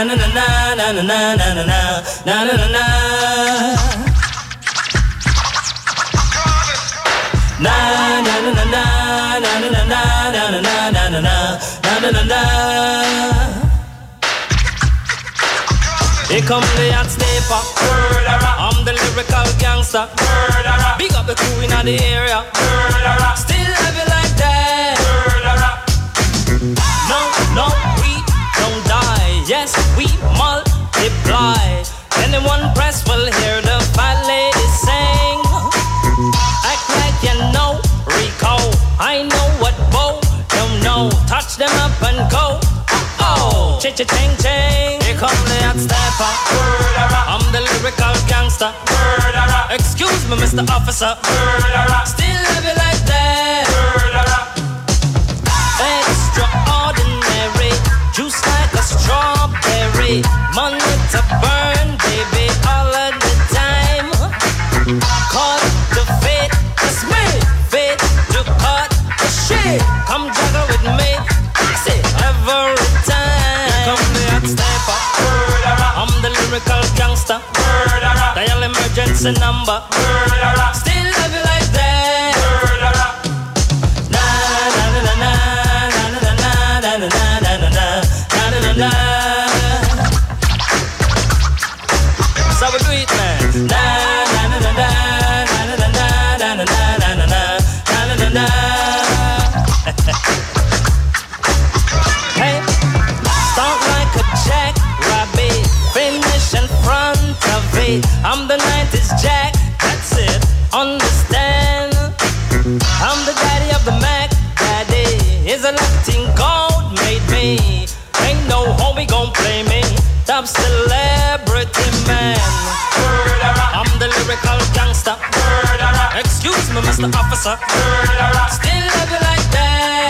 na na na na na na na na na na na na. Na na na na na na na na na na na na na na. Here come the hot stepper. I'm the lyrical gangster. Big up the crew in the area. Still have it like that. No, no, we don't die. Yes, we multiply. Anyone press will hear the fat lady sing. Act like you know Rico. I know what Bo don't know. Touch them up and go. Oh, cha-cha-ching-ching. Here come the hot stepper. I'm the lyrical gangster. Excuse me, Mr. Officer. Still have it like that. Extraordinary. Juice like a strawberry. Money to burn, baby, all of the time. Caught the fate, it's me. Fate to cut the shit. Come juggle with me. I say every time. Here come the hot stepper. I'm the lyrical gangster. Dial emergency number. Still have it like that. Na na na na na na na na na na na na na. So we do it, man. Na na na na na na na na na na na na na. Hey, start like a jackrabbit, finish in front of it. I'm the 90s Jack, that's it. Understand? I'm the daddy of the Mac. Daddy is a Latin gold made me. Ain't no homie gon' play me. Top celebrity man. I'm the lyrical gangster. Excuse me, Mr. Officer. Still have it like that.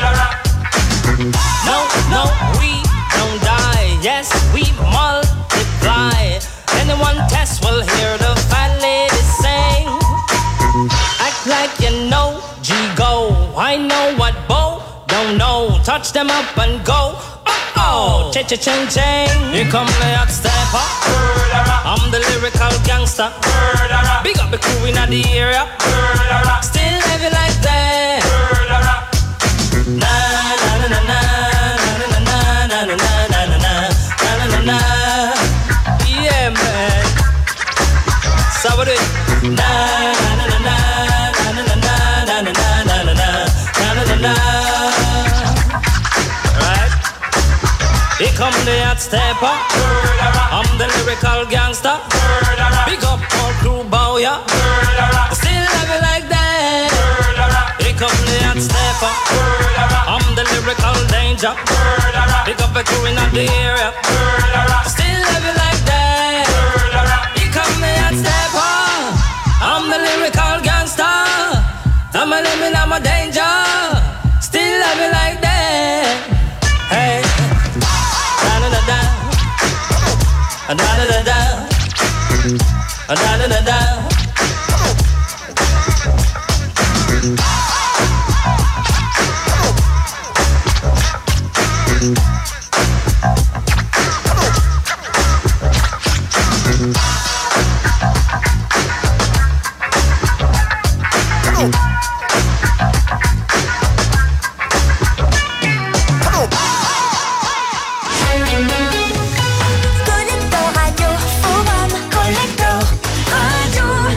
No, no, we don't die. Yes, we multiply. Anyone test will hear the fat lady sing. Act like you know G-Go. I know what Bo don't know. Touch them up and go. Oh, cha-cha-ching-ching. Here come the hot stepper. I'm the lyrical gangster. Big up the crew in the area. Still have it like that. Na na na na na na na na na na na na na. Yeah, man. So we do it. Na na na na na na na na na na na na. Right. Here come the hot stepper. I'm the lyrical gangster. Big up all crew bow ya. Still have it like that. Here come the hot stepper. I'm the lyrical danger. Big up the crew in the area. Still have it like that. Here come the hot stepper. I'm the lyrical gangster. I'm a limit, I'm a danger. Still have it like that. Hey. Da da da da da da da da da da. Connector Radio Forum. Connector Radio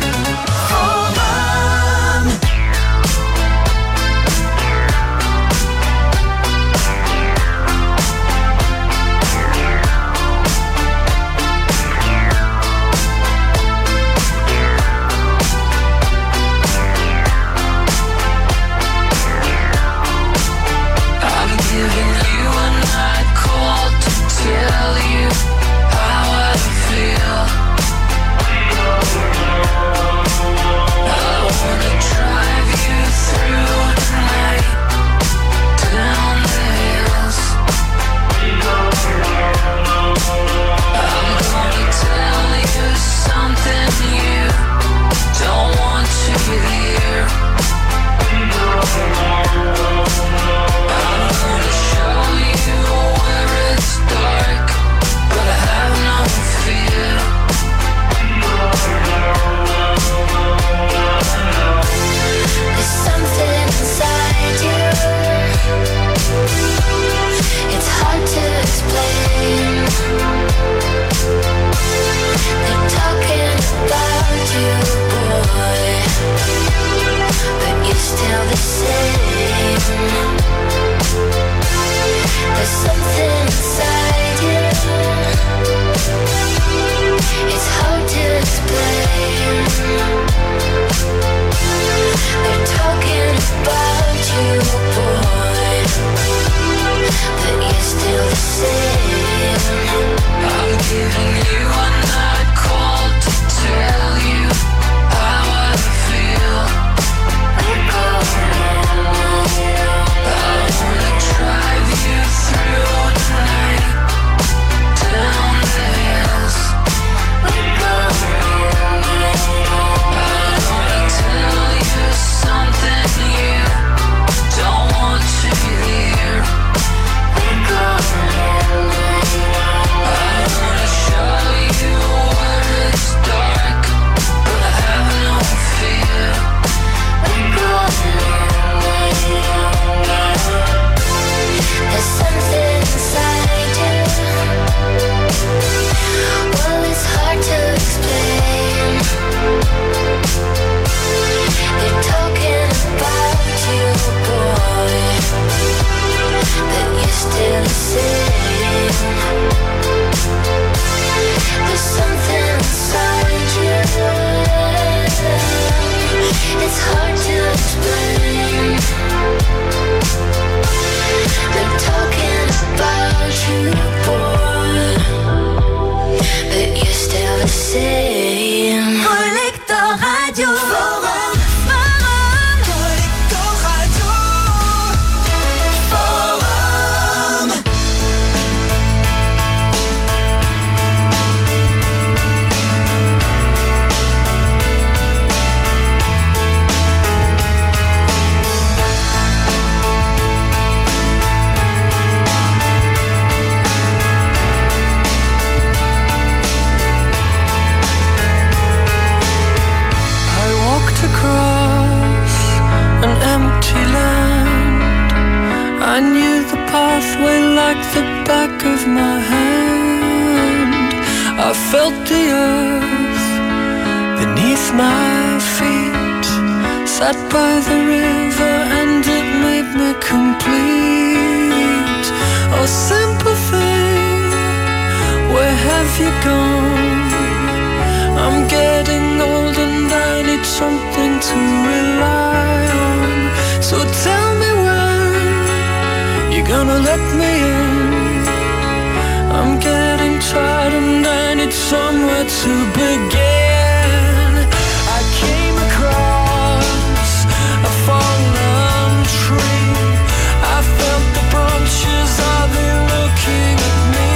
I felt the earth beneath my feet, sat by the river and it made me complete. Oh, simple thing, where have you gone? I'm getting old and I need something to rely on. So tell me when you're gonna let me in. I'm getting tired and I need somewhere to begin. I came across a fallen tree. I felt the branches of it looking at me.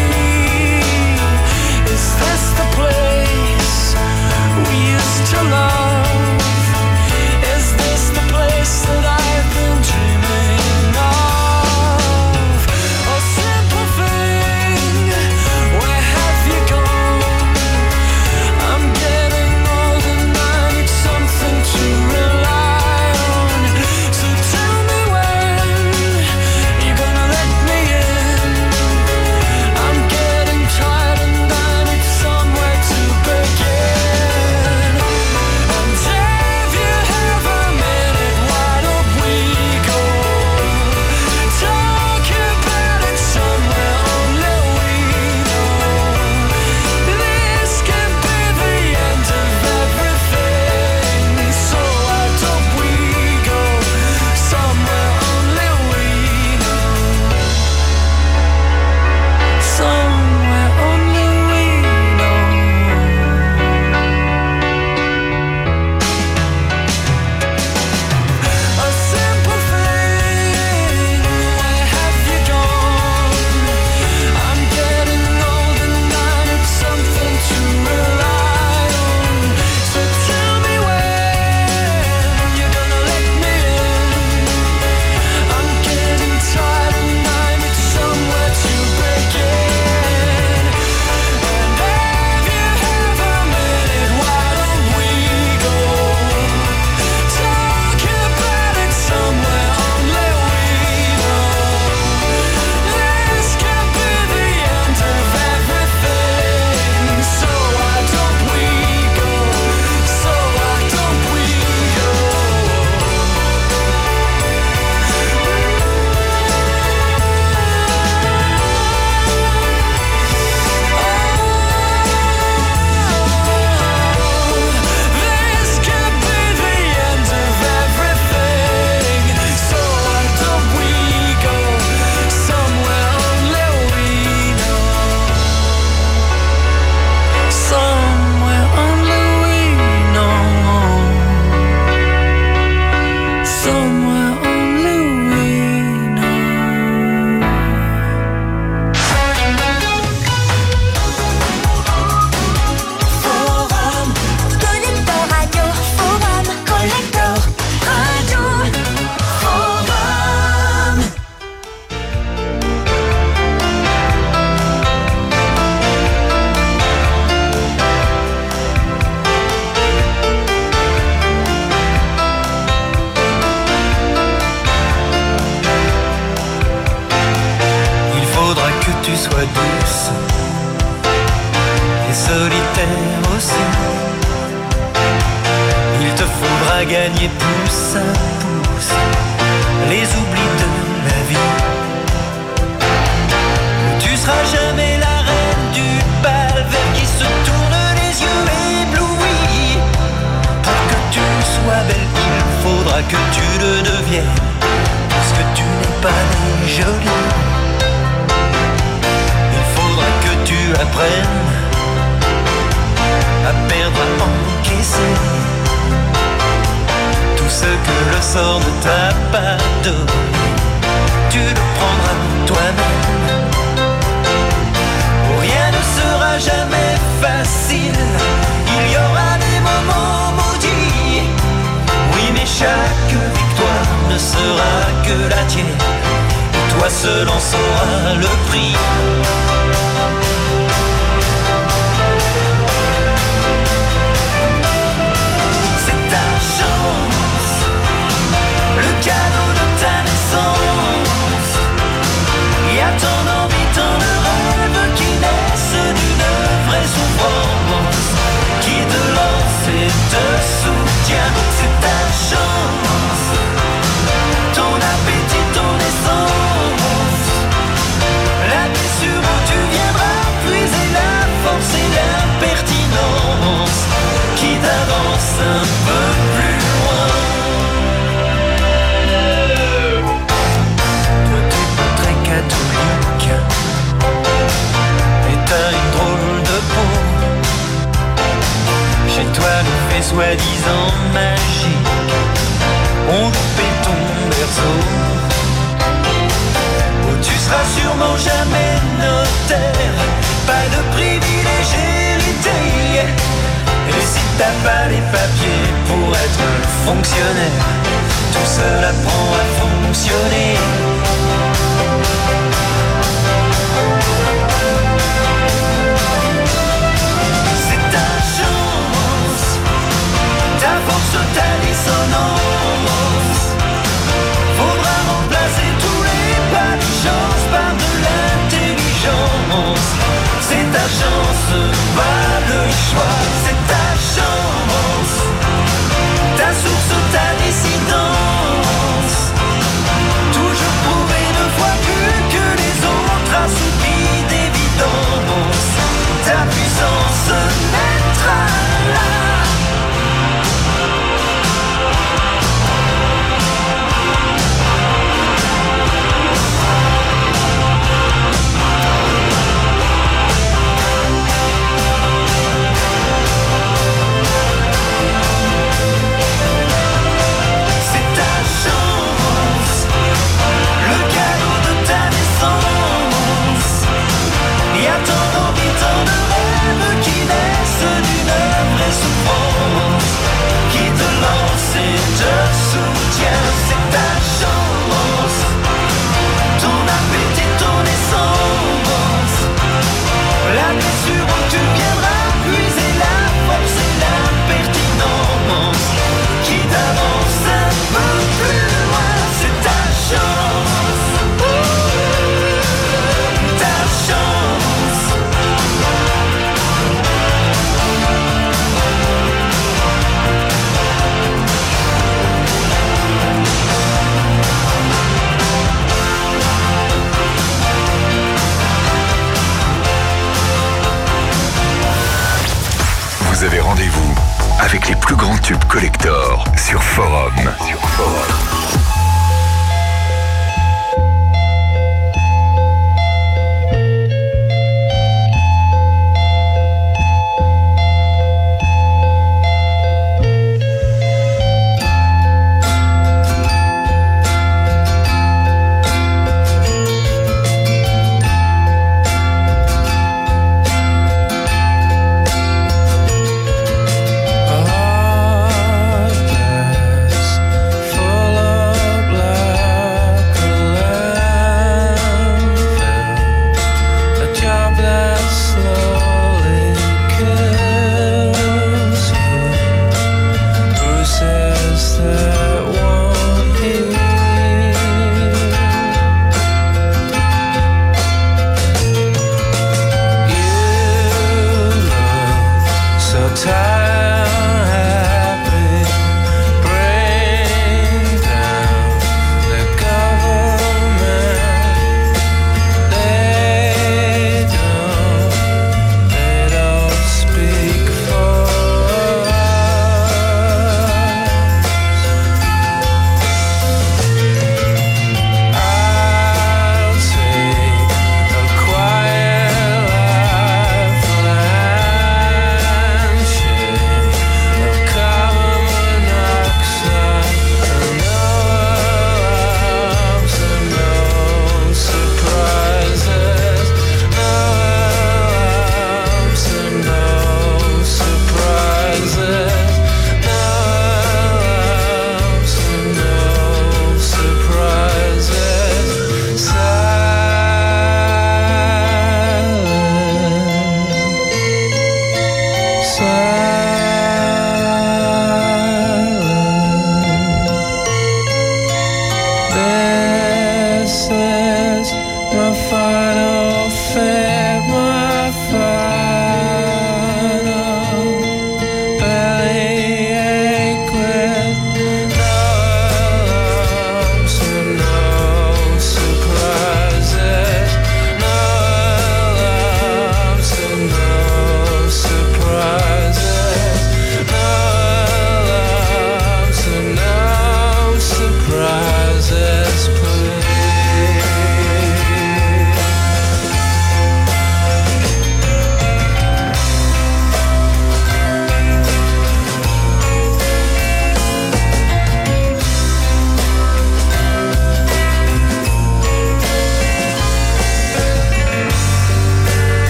Is this the place we used to love? Is this the place that I've been dreaming of? Oh, simple thing, where have you gone? I'm getting old and I need something to rely on. So tell me when you're gonna let me in. I'm getting tired and I need somewhere to begin. And if you have a minute, why don't we go talk about it somewhere only we know? This can be the end of everything. So why don't we go somewhere only we know? Somewhere only we know. A simple thing, where have you gone? I'm getting old and I need something to rely on. So tell me when you're gonna let me in. I'm getting tired and I need somewhere to begin. And if you have a minute, why don't we go talk about it somewhere only we know? This can be the end of everything. So why don't we go? So why don't we go? This could be the end of everything. So why don't we go somewhere only we know? Somewhere only we know. Somewhere only we know. Forum Collector Radio, Forum Collector Radio, Forum. Il faudra que tu sois douce et solitaire aussi. Il te faudra gagner pouce à pouce les oublis de la vie. Tu seras jamais la reine du bal vers qui se tournent les yeux éblouis. Pour que tu sois belle, il faudra que tu le deviennes, parce que tu n'es pas née jolie. Il faudra que tu apprennes à perdre, à encaisser tout ce que le sort ne t'a pas donné. Tu le prendras toi-même. Oh, rien ne sera jamais facile. Il y aura des moments maudits. Oui, mais chaque victoire ne sera que la tienne. Et toi seul en sauras le prix. C'est ta chance, le cadeau de ta naissance. Il y a tant d'envie, tant de rêves qui naissent d'une vraie souffrance. soi-disant magique ont coupé ton berceau, où tu seras sûrement jamais notaire, pas de privilège hérité. Et si t'as pas les papiers pour être fonctionnaire, tout seul apprend à fonctionner. C'est ta chance, ta force, ta dissonance. Faudra remplacer tous les pas de chance par de l'intelligence. C'est ta chance, pas le choix. C'est ta chance, ta source, ta dissidence. Toujours prouver 2 fois plus que les autres, assoupi d'évidence. Ta puissance naîtra là. Vous avez rendez-vous avec les plus grands tubes collector sur Forum. Full of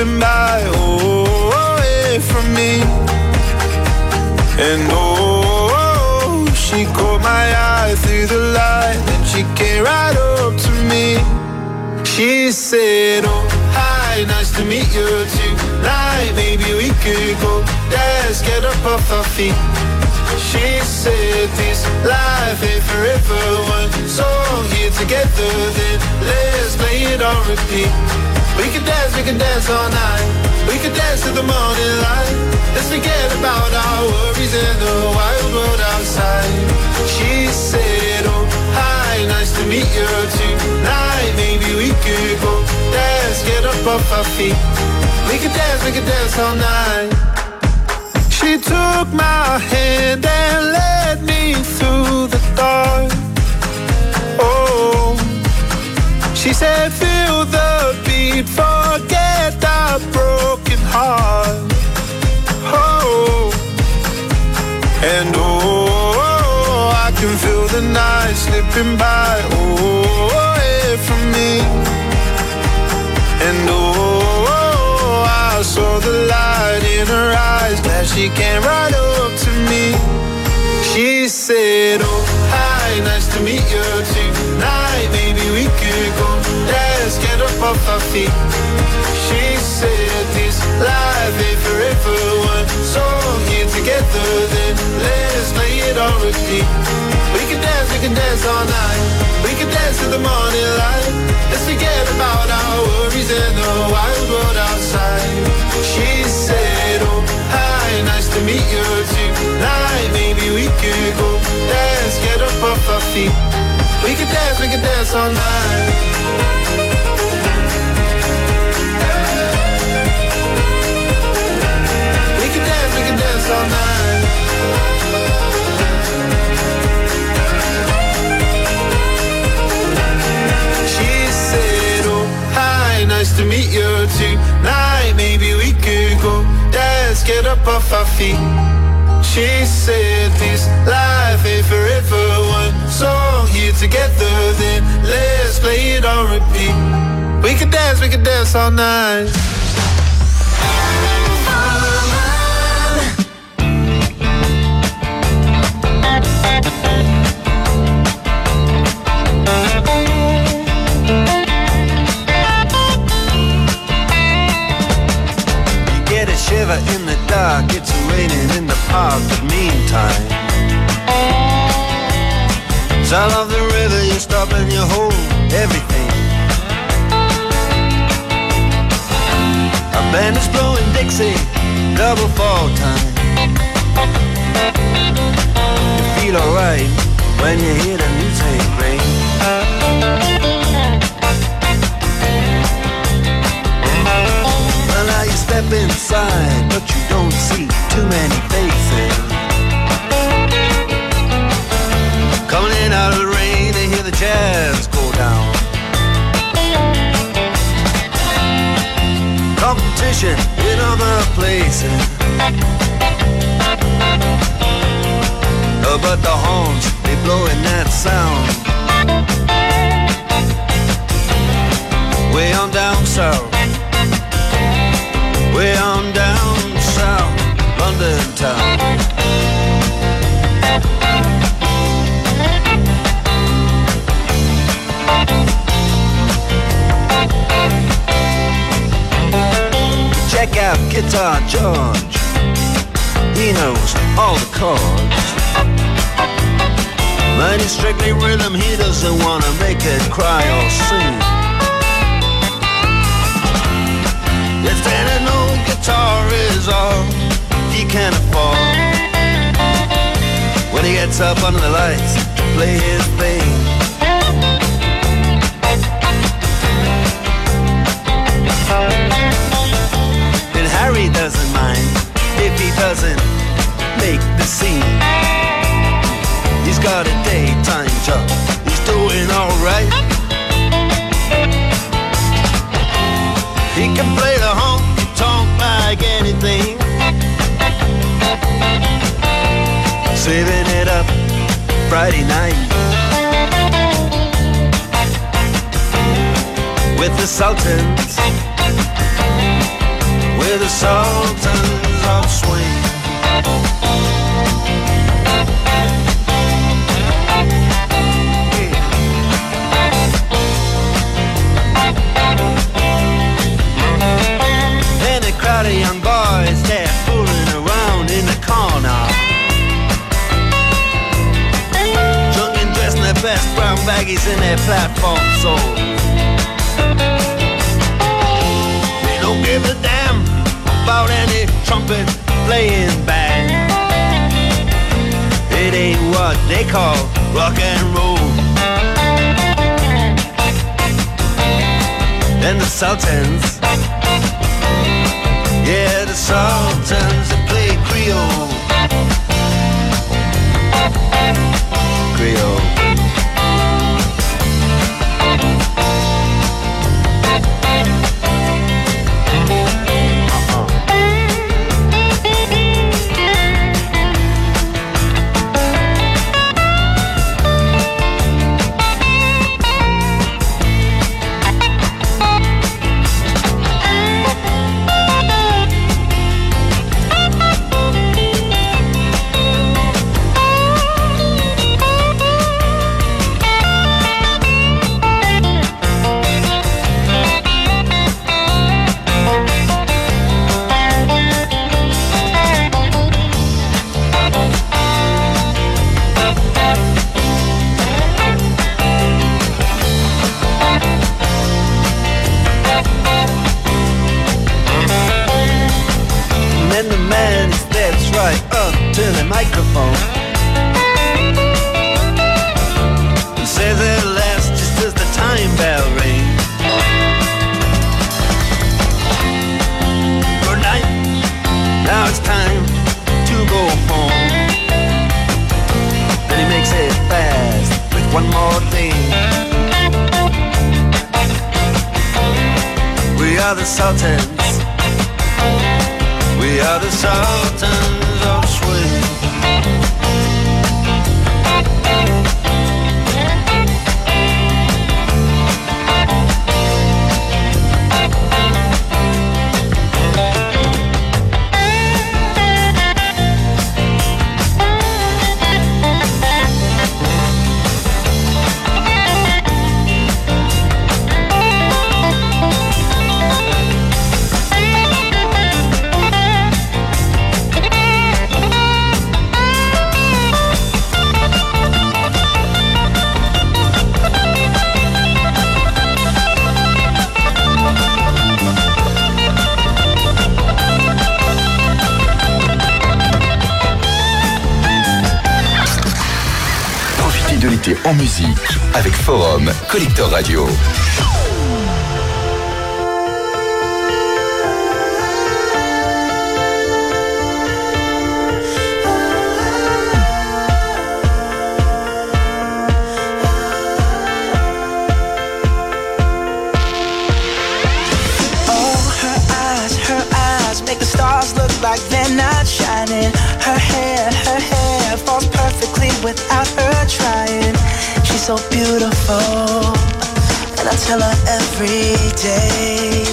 slipping by, away from me. And she caught my eye through the light, then she came right up to me. She said, oh, hi, nice to meet you tonight. Maybe we could go dance, get up off our feet. She said this life ain't forever, one song here together, then let's play it on repeat. We can dance all night. We can dance to the morning light. Let's forget about our worries and the wild world outside. She said, oh, hi, nice to meet you tonight. Maybe we could go dance, get up off our feet. We can dance all night. She took my hand and led me through the dark. Oh, she said, feel the beat, forget our broken heart. Oh, and I can feel the night slipping by, away from me. And I saw the light in her eyes, glad she came right up to me. She said, oh, hi, nice to meet you tonight. Maybe we could go dance, get up off our feet. She said this life ain't forever, one song here together, then let's play it on repeat. We can dance all night. We can dance to the morning light. Let's forget about our worries and the wild world outside. She said, oh, hi, nice to meet you tonight. Maybe we could go dance, get up off our feet. We can dance all night. We can dance all night. She said, oh, hi, nice to meet you tonight. Maybe we could go dance, get up off our feet. She said this life ain't forever, one song here together, then let's play it on repeat. We can dance all night. Shiver in the dark, it's raining in the park, but meantime sound of the river, you stop and you hold everything. A band is blowing Dixie, double fall time. You feel alright when you hear the music ring. Now you step inside, but you don't see too many faces. Coming in out of the rain, they hear the jazz go down. Competition in other places. Oh, but the horns, they blowing that sound. Way on down south. Way on down south, London town. Check out Guitar George. He knows all the chords. But it's strictly rhythm, he doesn't wanna make it cry or sing. If then an old guitar is all he can afford, when he gets up under the lights to play his thing. And Harry doesn't mind if he doesn't make the scene. He's got a daytime job, he's doing alright. He can play the honky-tonk like anything, saving it up Friday night with the Sultans We're the sultans of swing. And a crowd of young boys, they're fooling around in the corner, drunk and dressed in their best brown baggies in their platform soles. They don't give a damn about any trumpet playing band. It ain't what they call rock and roll. And the Sultans, yeah, the Sultans that play Creole. Creole. To the microphone and says it last just as the time bell rings. Good night, now it's time to go home. Then he makes it fast with one more thing. We are the Sultans, we are the Sultans of swing. De l'été en musique avec Forum Collector Radio. Make the stars look like they're not shining. Her hair falls perfectly without her trying. She's so beautiful, and I tell her every day.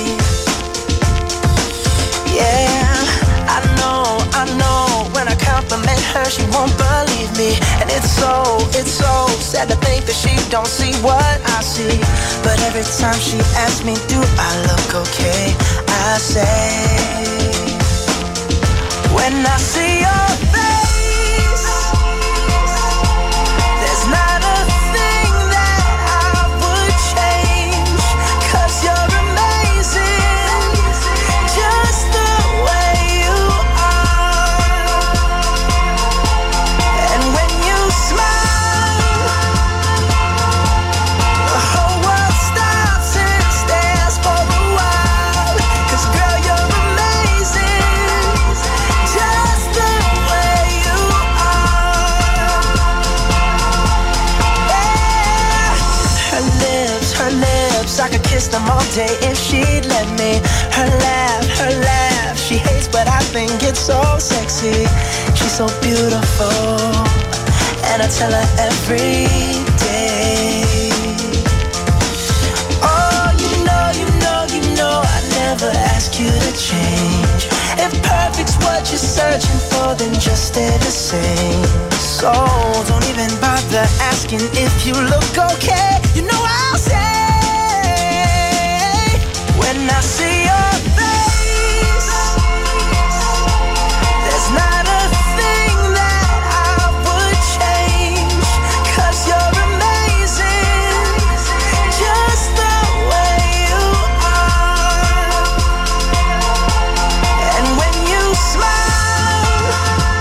Yeah, I know, when I compliment her, she won't believe me. And it's so sad to think that she don't see what I see. But every time she asks me, do I look okay, I say, when I see your face, there's not a thing that I would change. 'Cause you're amazing, just the way you are. And when you smile, the whole world stops and stares for a while. 'Cause girl, you're amazing, just the way you are. Yeah. Her lips, I could kiss them all day if she'd let me. Her laugh, she hates but I think it's so sexy. She's so beautiful, and I tell her every day. Oh, you know, I never never ask you to change. If perfect's what you're searching for, then just stay the same. So don't even bother asking if you look okay. You know I'll say, when I see your face, there's not a thing that I would change. 'Cause you're amazing, just the way you are. And when you smile,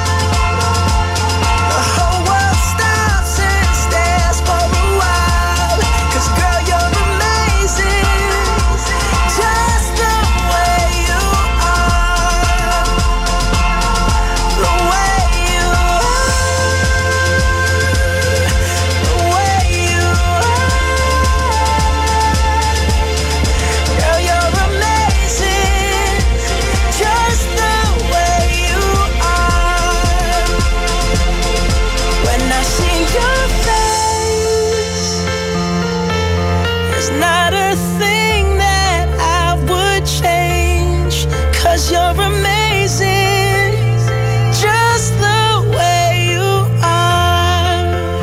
the whole world stops and stares for a while. 'Cause girl, you're amazing, just the way you are. The way you are. The way you are. Girl, you're amazing, just the way you are. When I see your face, there's not a thing that I would change. 'Cause you're amazing, just the way you are.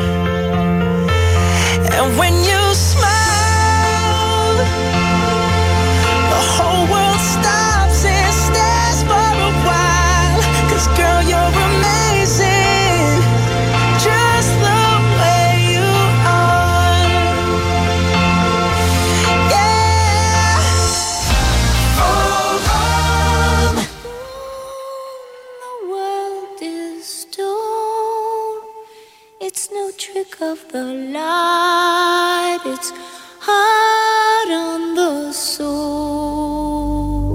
And when you smile, the whole world stops and stares for a while. 'Cause girl, you're amazing, just the way you are. Yeah. The world is stone. It's no trick of the light. It's hard on the soul.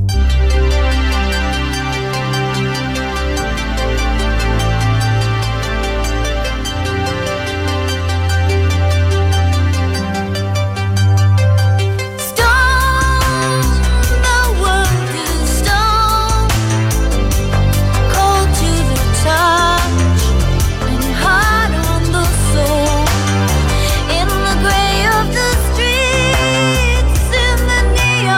Stone, the world is stone. Cold to the touch and hard on the soul. In the gray of the streets, in the neon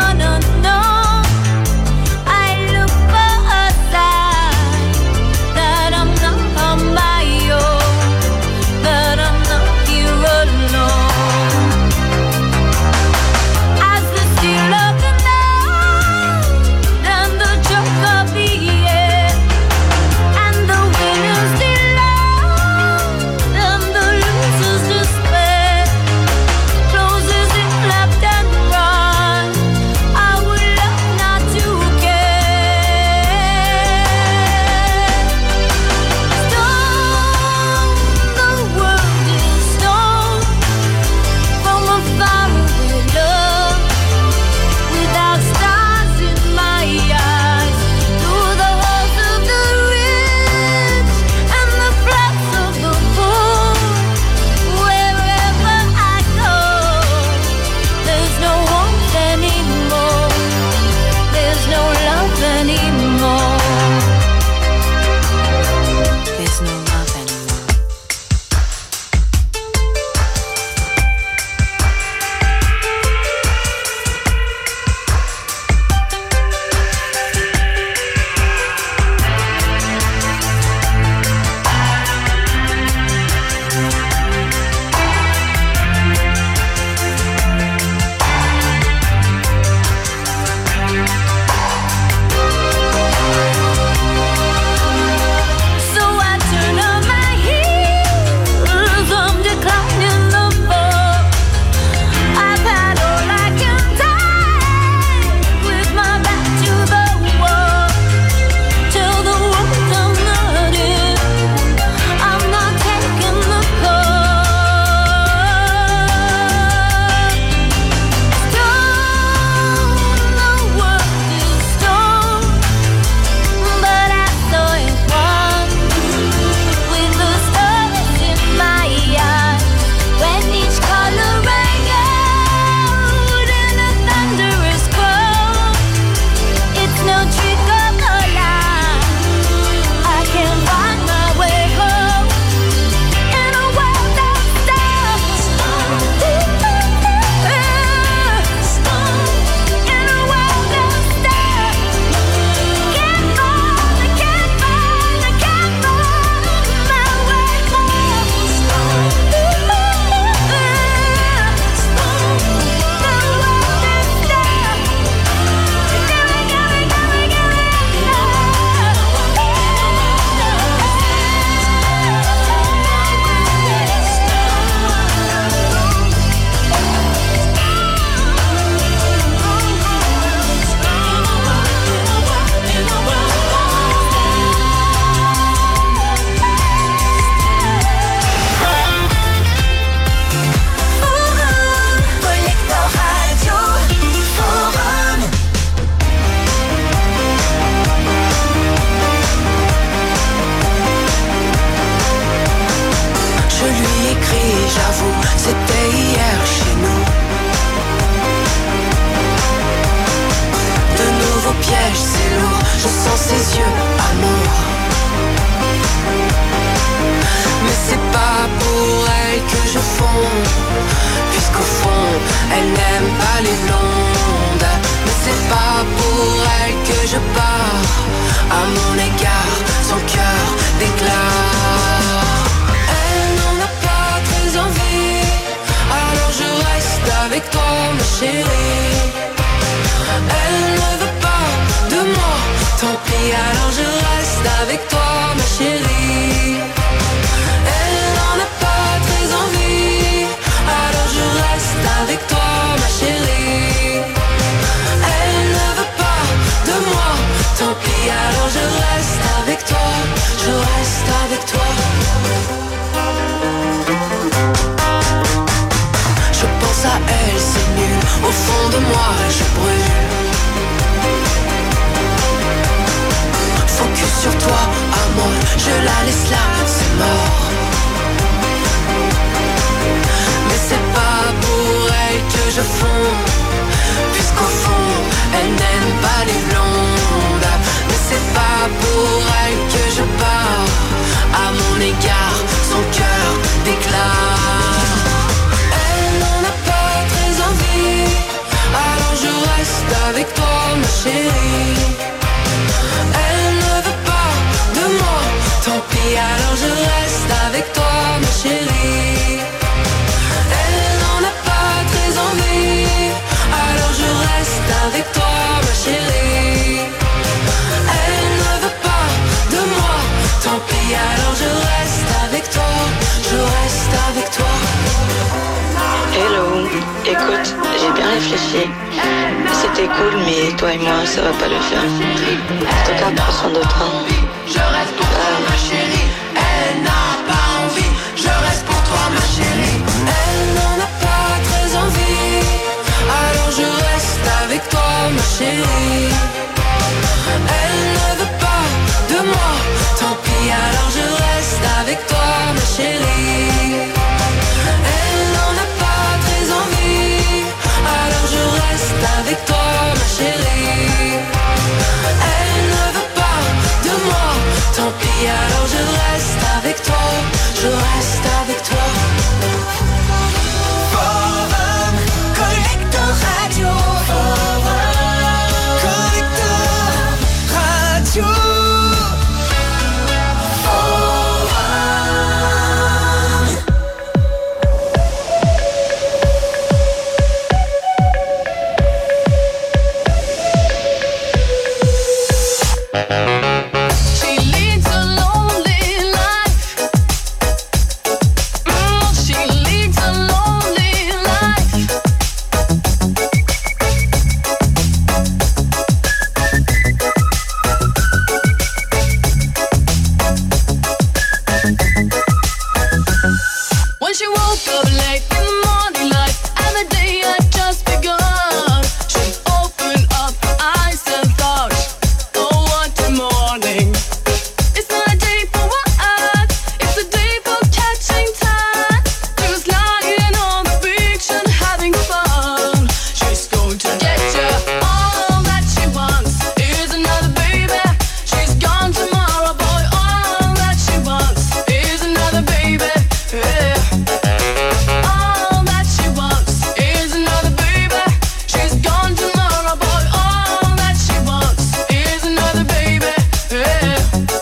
j'avoue, c'était hier chez nous. De nouveaux pièges, c'est lourd, je sens ses yeux, amour. Mais c'est pas pour elle que je fonds, puisqu'au fond, elle n'aime pas les blondes. Mais c'est pas pour elle que je pars, à mon égard, son cœur déclare. Elle n'en a pas très envie, alors je reste avec toi, ma chérie. Elle ne veut pas de moi, tant pis, alors je reste avec toi, ma chérie. Elle n'en a pas très envie, alors je reste avec toi, ma chérie. Elle ne veut pas de moi, tant pis, alors je reste avec toi, je reste avec toi. Je pense à elle, c'est nul, au fond de moi je brûle. Focus sur toi, amour, je la laisse là, c'est mort. Mais c'est pas pour elle que je fonds, puisqu'au fond, elle n'aime pas les blondes. Mais c'est pas pour elle que je pars, à mon égard, son cœur déclare. Elle n'en a pas très envie, alors je reste avec toi, ma chérie. Elle ne veut pas de moi, tant pis, alors je reste avec toi, ma chérie. Elle n'en a pas très envie, alors je reste avec toi, ma chérie. Elle ne veut pas de moi, tant pis, alors je reste avec toi, je reste avec toi. Hello, écoute, j'ai bien réfléchi. C'était cool, mais toi et moi, ça va pas le faire. En tout cas, prends soin de toi. Je reste pour toi, ma chérie. Elle n'a pas envie, je reste pour toi, ma chérie. Elle n'en a pas très envie, alors je reste avec toi, ma chérie. Elle ne veut pas de moi, tant pis, alors je reste avec toi, ma chérie. Elle n'en a pas très envie, alors je reste avec toi, ma chérie. Elle ne veut pas de moi, tant pis, alors je reste avec toi, je reste avec toi. Forum Collector Radio, Forum Collector Radio. She leads a lonely life. She leads a lonely life. When she woke up late in the morning light, and the day had just begun, she opened up her eyes and thought, oh, what a morning. It's not a day for what? It's a day for catching time. She was lying on the beach and having fun. She's going to get you. All that she wants is another baby. She's gone tomorrow, boy. All that she wants is another baby. Yeah. All that she wants is another baby. She's gone tomorrow, boy. All that she wants is another baby. Yeah.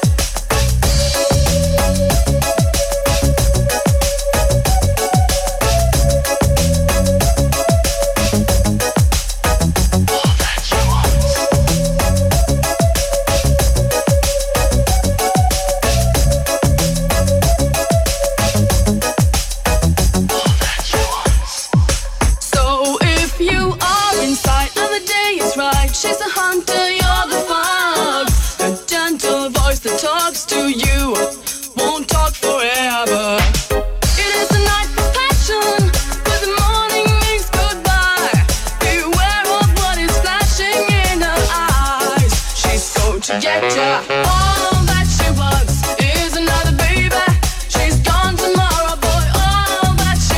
So if you are inside and the day is right, she's a hunter, you're the fox. The gentle voice that talks to you won't talk forever. It is the night for passion, but the morning means goodbye. Beware of what is flashing in her eyes. She's going to get ya. All that she wants is another baby. She's gone tomorrow, boy. All that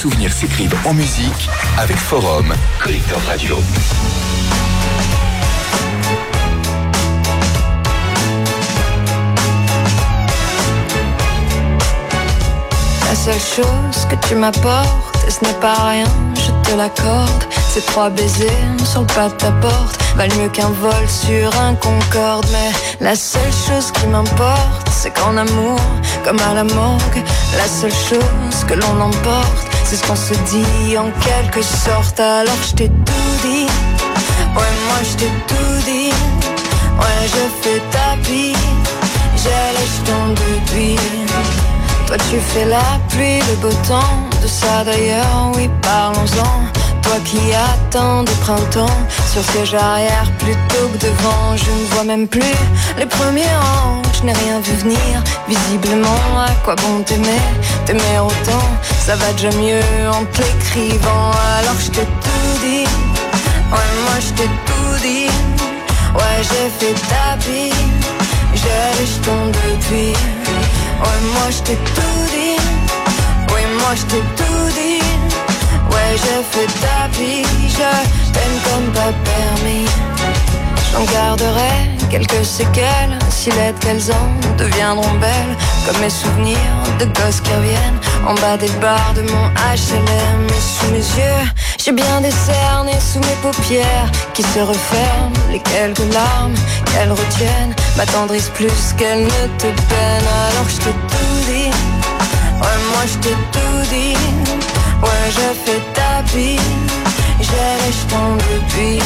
souvenirs s'écrivent en musique avec Forum, Collector Radio. La seule chose que tu m'apportes, et ce n'est pas rien, je te l'accorde. Ces 3 baisers sur le pas de ta porte valent mieux qu'un vol sur un Concorde. Mais la seule chose qui m'importe, c'est qu'en amour, comme à la morgue, la seule chose que l'on emporte, c'est ce qu'on se dit en quelque sorte. Alors je t'ai tout dit, ouais moi je t'ai tout dit, ouais je fais tapis, j'ai les jetons depuis. Toi tu fais la pluie, le beau temps, de ça d'ailleurs, oui parlons-en. Toi qui attends des printemps sur siège arrière plutôt que devant. Je ne vois même plus les premiers rangs, je n'ai rien vu venir. Visiblement à quoi bon t'aimer autant, ça va déjà mieux en te l'écrivant. Alors je t'ai tout dit, ouais moi je t'ai tout dit, ouais j'ai fait tapis, j'ai les jetons depuis. Ouais moi je t'ai tout dit, oui moi je t'ai tout dit, ouais j'ai fait tapis, je t'aime comme pas permis. J'en garderai quelques séquelles, si laides qu'elles en deviendront belles, comme mes souvenirs de gosses qui reviennent en bas des barres de mon HLM. Et sous mes yeux, j'ai bien des cernes, et sous mes paupières qui se referment, les quelques larmes qu'elles retiennent m'attendrissent plus qu'elles ne te peinent. Alors je t'ai tout dit, ouais moi je t'ai tout dit, ouais je fais tapis, j'ai les jetons depuis.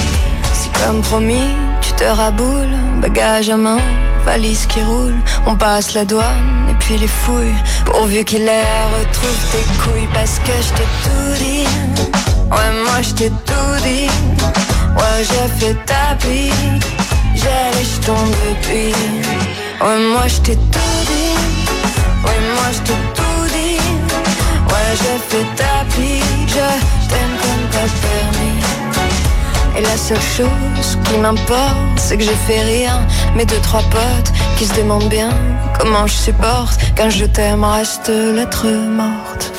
Si comme promis tu te raboules, bagage à main, valise qui roule, on passe la douane et puis les fouilles, pourvu qu'il les retrouve tes couilles. Parce que je t'ai tout dit, ouais moi je t'ai tout dit, ouais j'ai fait tapis, j'ai les jetons depuis. Ouais moi je t'ai tout dit, ouais moi je t'ai tout dit, ouais j'ai fait tapis, je t'aime comme pas permis. Et la seule chose qui m'importe, c'est que j'ai fait rien, mes 2-3 potes qui se demandent bien comment je supporte quand je t'aime reste lettre morte.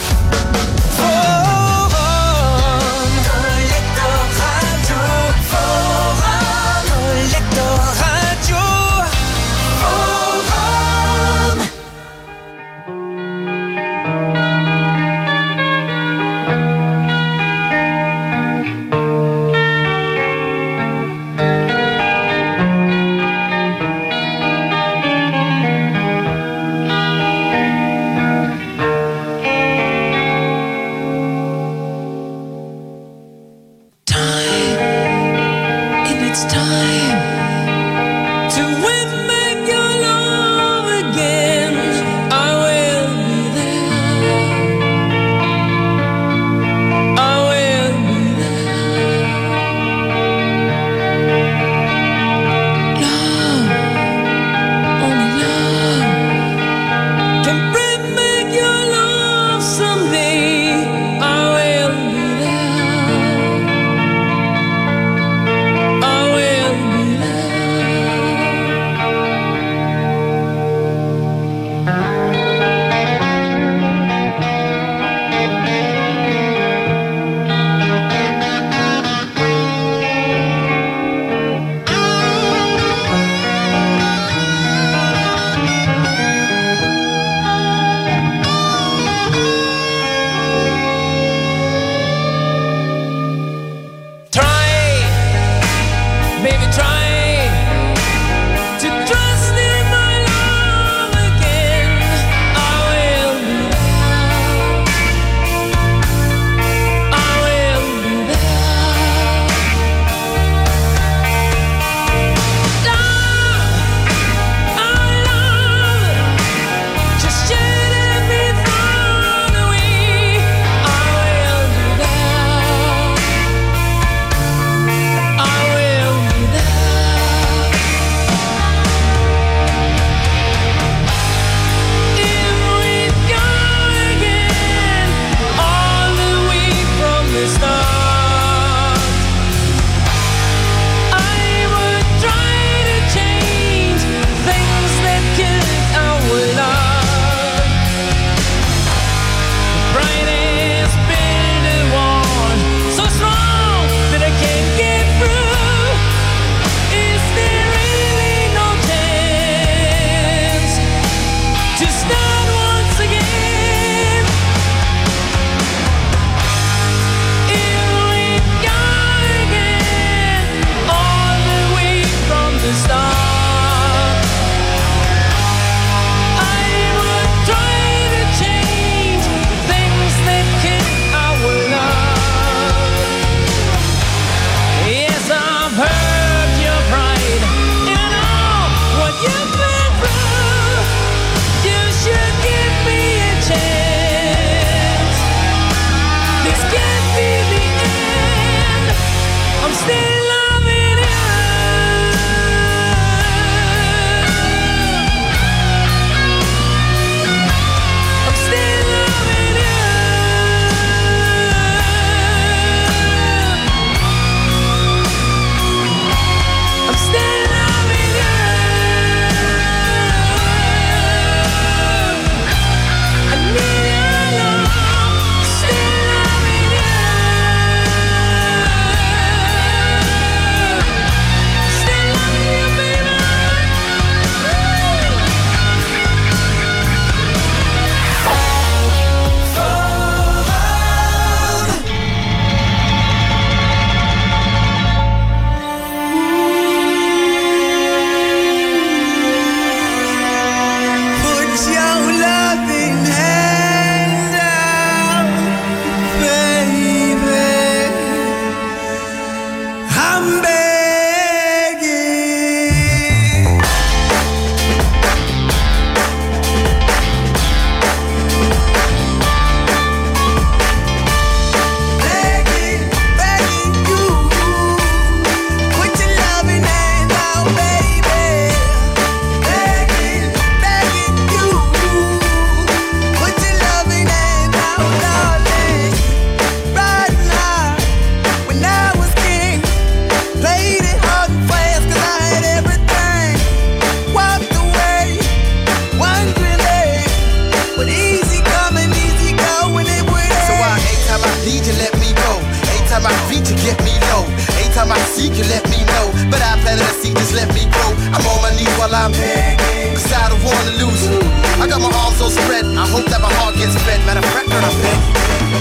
you let me know. But I planted a seed, just let me grow. I'm on my knees while I'm begging, cause I don't wanna lose you. I got my arms so spread, I hope that my heart gets fed. Matter of fact, girl, I'm begging.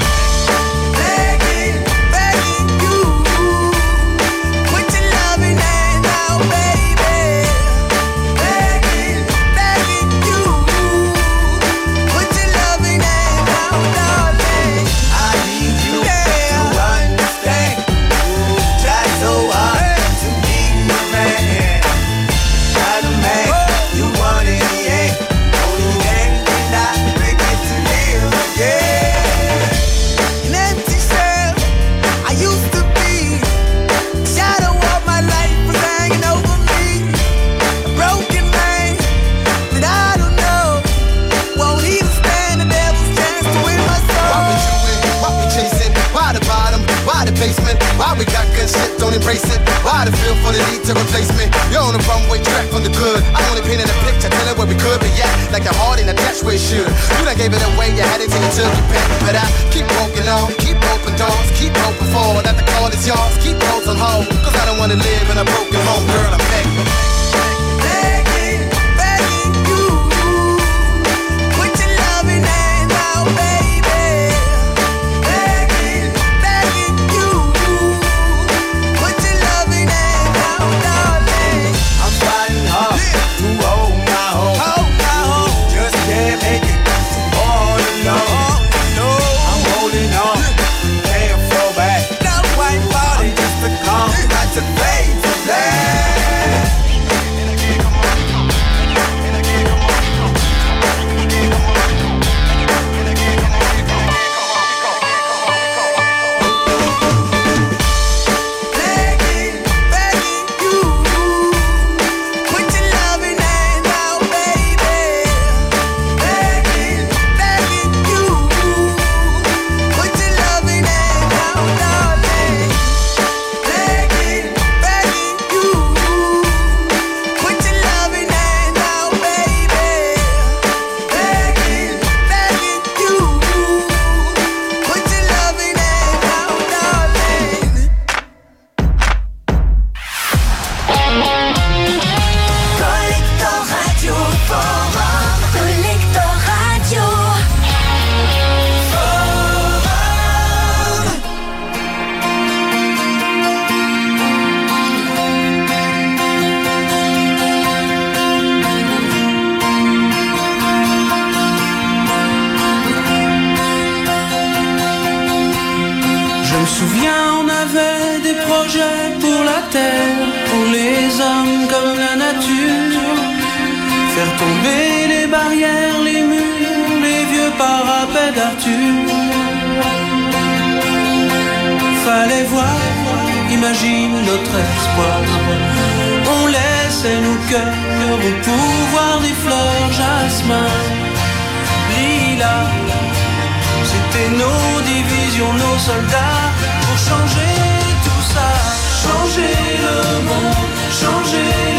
Why we got good shit, don't embrace it? Why the feel for the need to replace me? You're on the runway track on the good. I only painted a picture, telling where we could be at. Like the heart ain't attached where it should. You done gave it away, you had it till you took it back. But I keep walking on, keep open doors, keep hoping for that the call is yours. Keep those on hold, cause I don't wanna live in a broken home, girl, I'm begging.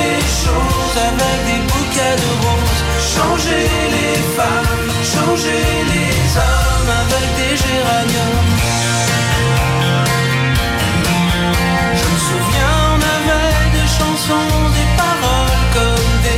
Changer les femmes, changer